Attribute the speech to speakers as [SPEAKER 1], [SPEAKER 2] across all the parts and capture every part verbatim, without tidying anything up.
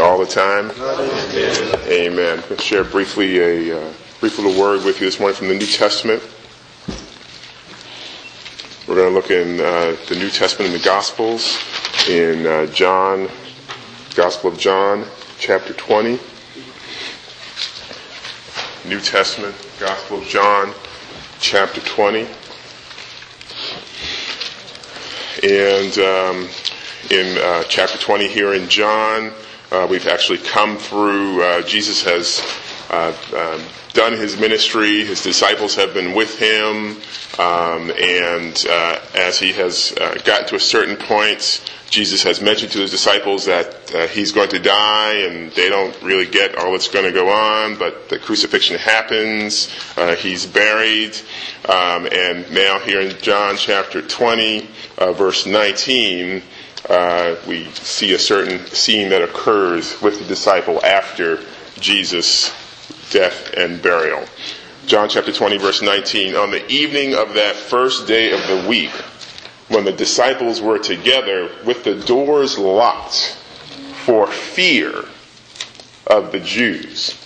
[SPEAKER 1] All the time? Amen. Amen. I'll share briefly a uh, brief little word with you this morning from the New Testament. We're going to look in uh, the New Testament in the Gospels, in uh, John, Gospel of John, chapter twenty. New Testament, Gospel of John, chapter twenty. And um, in uh, chapter twenty here in John, uh, we've actually come through, uh, Jesus has uh, uh, done his ministry, his disciples have been with him, um, and uh, as he has uh, gotten to a certain point, Jesus has mentioned to his disciples that uh, he's going to die, and they don't really get all that's going to go on, but the crucifixion happens, uh, he's buried, um, and now here in John chapter twenty, uh, verse nineteen, uh, we see a certain scene that occurs with the disciple after Jesus' death and burial. John chapter twenty, verse nineteen, on the evening of that first day of the week, when the disciples were together with the doors locked for fear of the Jews,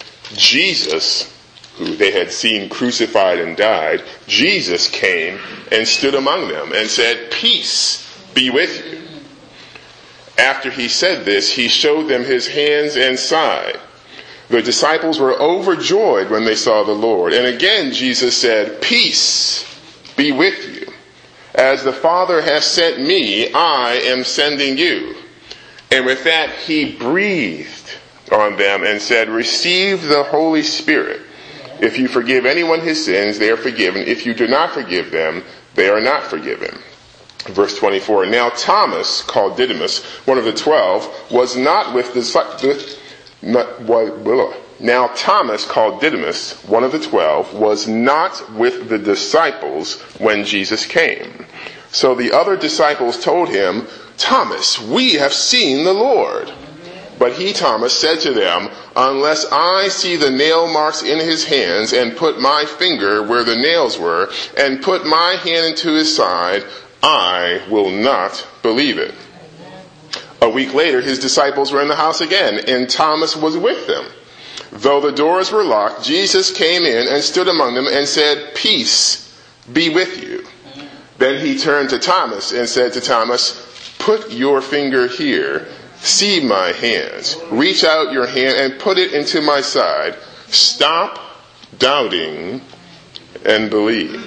[SPEAKER 1] Jesus, who they had seen crucified and died, Jesus came and stood among them and said, "Peace be with you." After he said this, he showed them his hands and side. The disciples were overjoyed when they saw the Lord. And again Jesus said, "Peace be with you. As the Father has sent me, I am sending you." And with that, he breathed on them and said, "Receive the Holy Spirit. If you forgive anyone his sins, they are forgiven. If you do not forgive them, they are not forgiven." Verse twenty-four, now Thomas, called Didymus, one of the twelve, was not with the... Not, well, now Thomas, called Didymus, one of the twelve, was not with the disciples when Jesus came. So the other disciples told him, "Thomas, we have seen the Lord." But he, Thomas, said to them, "Unless I see the nail marks in his hands, and put my finger where the nails were, and put my hand into his side, I will not believe it." A week later, his disciples were in the house again, and Thomas was with them. Though the doors were locked, Jesus came in and stood among them and said, "Peace be with you." Then he turned to Thomas and said to Thomas, "Put your finger here. See my hands. Reach out your hand and put it into my side. Stop doubting and believe."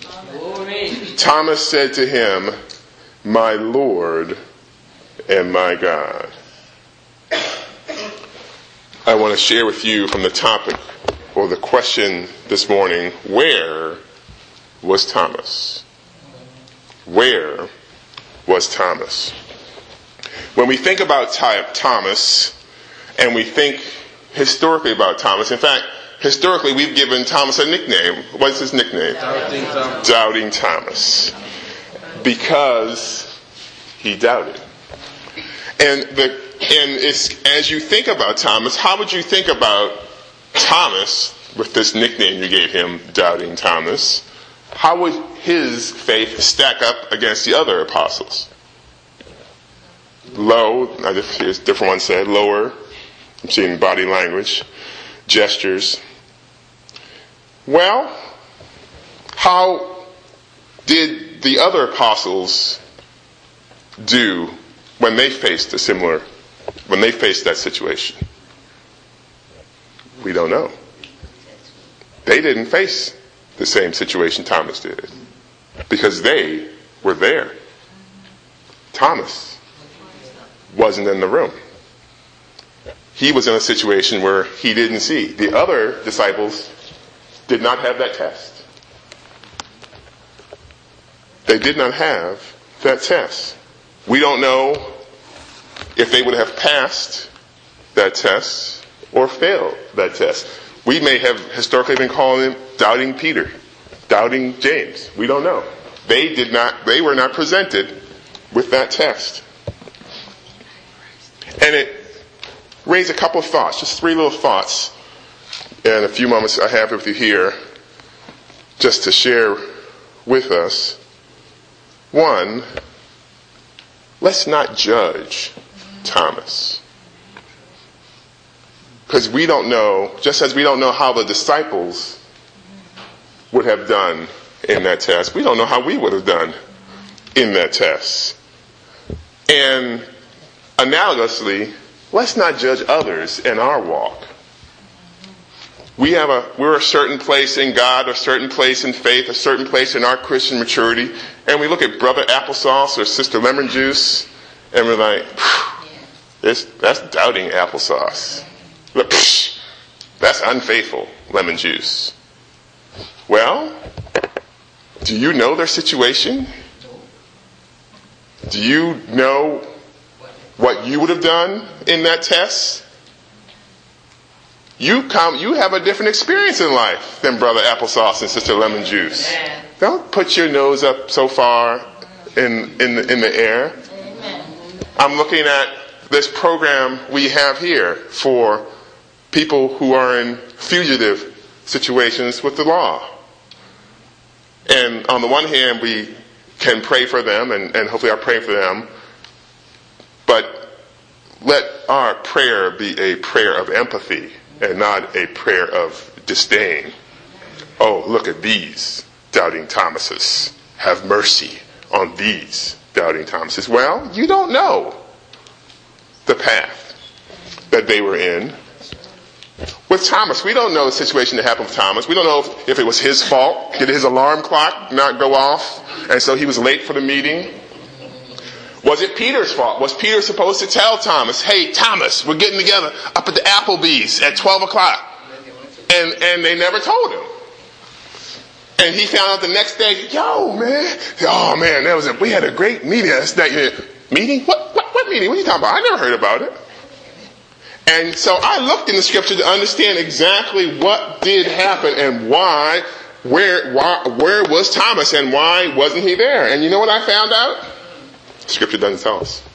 [SPEAKER 1] Thomas said to him, "My Lord and my God." I want to share with you from the topic or the question this morning, where was Thomas? Where was Thomas? When we think about Thomas, and we think historically about Thomas, in fact, historically we've given Thomas a nickname. What's his nickname?
[SPEAKER 2] Doubting Thomas.
[SPEAKER 1] Doubting Thomas. Because he doubted. And the and it's, as you think about Thomas, how would you think about Thomas with this nickname you gave him, Doubting Thomas? How would his faith stack up against the other apostles? Low, here's a different one said, lower. I'm seeing body language, gestures. Well, how did the other apostles do when they faced a similar, when they faced that situation? We don't know. They didn't face the same situation Thomas did, because they were there. Thomas wasn't in the room. He was in a situation where he didn't see. The other disciples did not have that test. They did not have that test. We don't know if they would have passed that test or failed that test. We may have historically been calling him Doubting Peter, Doubting James. We don't know. They did not, they were not presented with that test. And it raised a couple of thoughts, just three little thoughts, in a few moments I have with you here, just to share with us. One, let's not judge Thomas. Because we don't know, just as we don't know how the disciples would have done in that test, we don't know how we would have done in that test. And analogously, let's not judge others in our walk. We have a, we're a certain place in God, a certain place in faith, a certain place in our Christian maturity, and we look at Brother Applesauce or Sister Lemon Juice, and we're like, this, that's doubting applesauce. Look, that's unfaithful lemon juice. Well, do you know their situation? Do you know what you would have done in that test? You come, you have a different experience in life than Brother Applesauce and Sister Lemon Juice. Amen. Don't put your nose up so far in in the, in the air. Amen. I'm looking at this program we have here for people who are in fugitive situations with the law. And on the one hand, we can pray for them, and, and hopefully I pray for them. But let our prayer be a prayer of empathy and not a prayer of disdain. Oh, look at these doubting Thomases. Have mercy on these doubting Thomases. Well, you don't know the path that they were in. With Thomas, we don't know the situation that happened with Thomas. We don't know if, if it was his fault. Did his alarm clock not go off, and so he was late for the meeting? Was it Peter's fault? Was Peter supposed to tell Thomas, hey, Thomas, we're getting together up at the Applebee's at twelve o'clock? And and they never told him. And he found out the next day, yo, man, oh, man, that was a, we had a great meeting last night. Meeting? What, what, what meeting? What are you talking about? I never heard about it. And so I looked in the scripture to understand exactly what did happen and why, where, why, where was Thomas and why wasn't he there? And you know what I found out? Scripture doesn't tell us.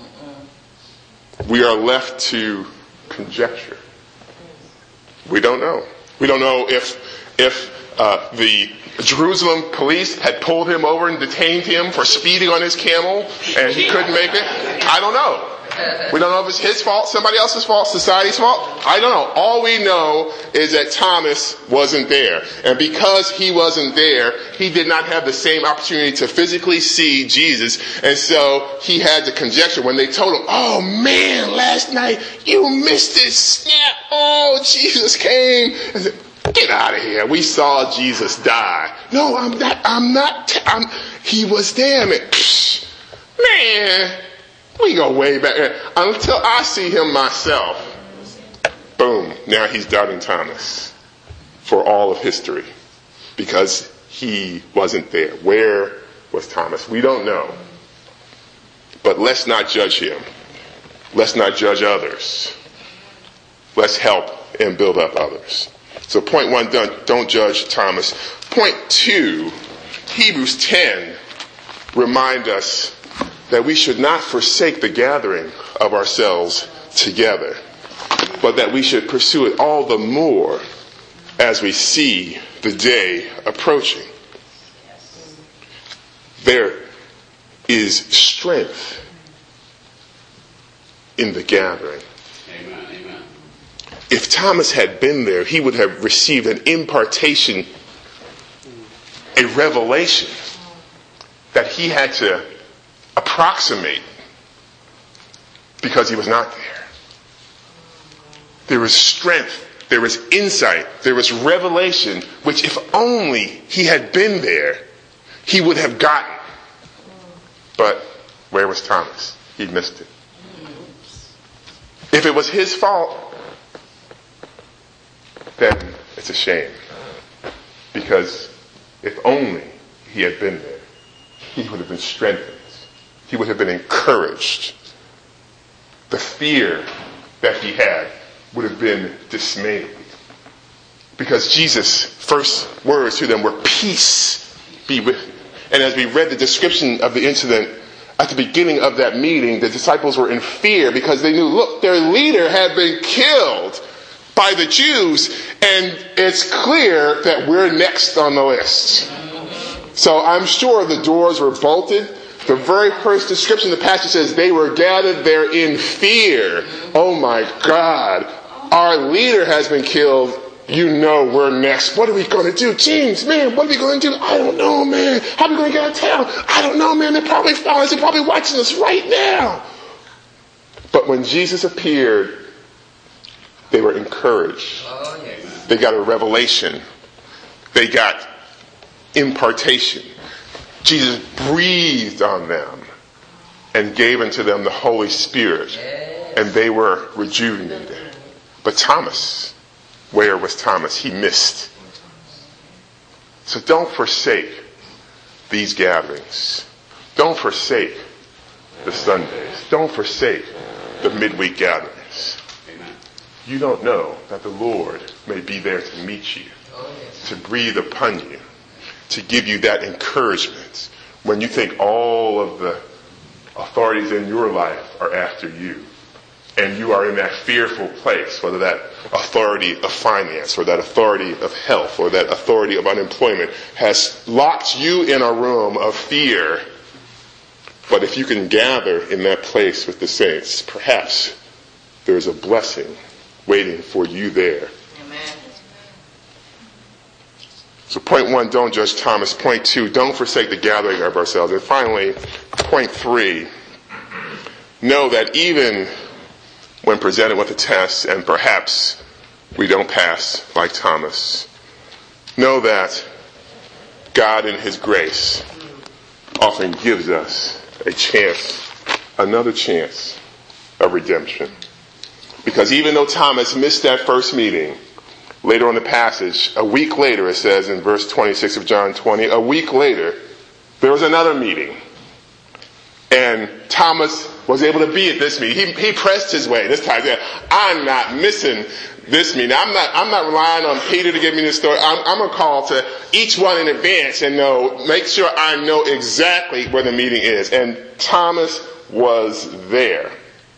[SPEAKER 1] We are left to conjecture. We don't know. We don't know if if uh, the Jerusalem police had pulled him over and detained him for speeding on his camel and he couldn't make it. I don't know. We don't know if it's his fault, somebody else's fault, society's fault. I don't know. All we know is that Thomas wasn't there. And because he wasn't there, he did not have the same opportunity to physically see Jesus. And so he had to conjecture when they told him, oh man, last night you missed it. Snap. Oh, Jesus came. I said, get out of here. We saw Jesus die. No, I'm not. I'm not. I'm, he was there. Man. man. We go way back until I see him myself. Boom. Now he's doubting Thomas for all of history because he wasn't there. Where was Thomas? We don't know. But let's not judge him. Let's not judge others. Let's help and build up others. So point one, don't, don't judge Thomas. Point two, Hebrews ten remind us that we should not forsake the gathering of ourselves together, but that we should pursue it all the more as we see the day approaching. There is strength in the gathering.
[SPEAKER 2] Amen, amen.
[SPEAKER 1] If Thomas had been there, he would have received an impartation, a revelation that he had to approximate because he was not there. There was strength, there was insight, there was revelation, which if only he had been there, he would have gotten. But where was Thomas? He missed it. If it was his fault, then it's a shame. Because if only he had been there, he would have been strengthened. He would have been encouraged. The fear that he had would have been dismayed. Because Jesus' first words to them were, peace be with you. And as we read the description of the incident at the beginning of that meeting, the disciples were in fear because they knew, look, their leader had been killed by the Jews, and it's clear that we're next on the list. So I'm sure the doors were bolted. The very first description of the passage says they were gathered there in fear. Oh my God. our leader has been killed, you know we're next. What are we going to do? James, man, what are we going to do? I don't know, man. How are we going to get out of town? I don't know, man. They're probably following us. They're probably watching us right now. But when Jesus appeared, they were encouraged. Oh, yes. They got a revelation. They got impartation. Jesus breathed on them and gave unto them the Holy Spirit. And they were rejuvenated. But Thomas, where was Thomas? He missed. So don't forsake these gatherings. Don't forsake the Sundays. Don't forsake the midweek gatherings. Amen. You don't know that the Lord may be there to meet you, to breathe upon you, to give you that encouragement when you think all of the authorities in your life are after you. And you are in that fearful place, whether that authority of finance or that authority of health or that authority of unemployment has locked you in a room of fear. But if you can gather in that place with the saints, perhaps there's a blessing waiting for you there. Amen. So point one, don't judge Thomas. Point two, don't forsake the gathering of ourselves. And finally, point three, know that even when presented with a test, and perhaps we don't pass like Thomas, know that God in His grace often gives us a chance, another chance of redemption. Because even though Thomas missed that first meeting, later on in the passage, a week later, it says in verse twenty-six of John twenty, a week later, there was another meeting. And Thomas was able to be at this meeting. He, he pressed his way. This time he said, I'm not missing this meeting. I'm not, I'm not relying on Peter to give me this story. I'm, I'm going to call to each one in advance and know, make sure I know exactly where the meeting is. And Thomas was there.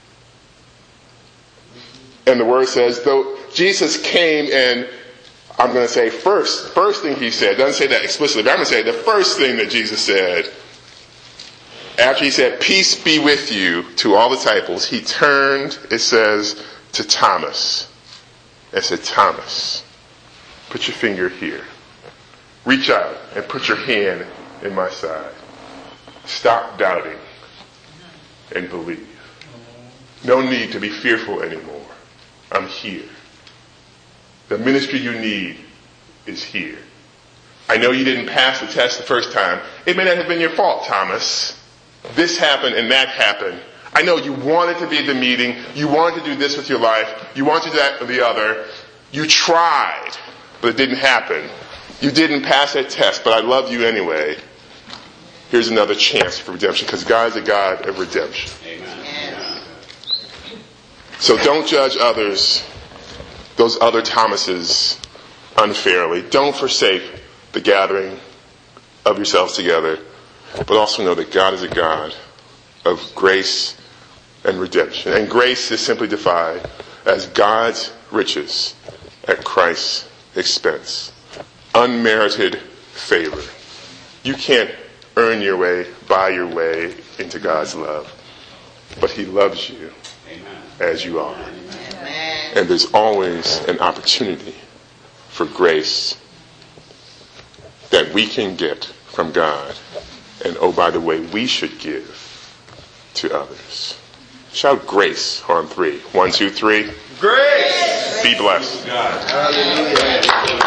[SPEAKER 1] And the word says, though Jesus came and, I'm going to say first, first thing he said, doesn't say that explicitly, but I'm going to say the first thing that Jesus said, after he said, peace be with you to all the disciples, he turned, it says, to Thomas. And said, Thomas, put your finger here. Reach out and put your hand in my side. Stop doubting and believe. No need to be fearful anymore. I'm here. The ministry you need is here. I know you didn't pass the test the first time. It may not have been your fault, Thomas. This happened and that happened. I know you wanted to be at the meeting. You wanted to do this with your life. You wanted to do that with the other. You tried, but it didn't happen. You didn't pass that test, but I love you anyway. Here's another chance for redemption, because God is a God of redemption. Amen. So don't judge others, those other Thomases, unfairly. Don't forsake the gathering of yourselves together. But also know that God is a God of grace and redemption. And grace is simply defined as God's riches at Christ's expense. Unmerited favor. You can't earn your way, buy your way into God's love. But He loves you as you are. And there's always an opportunity for grace that we can get from God. And oh, by the way, we should give to others. Shout grace on three. One, two, three. Grace! Be blessed. Hallelujah.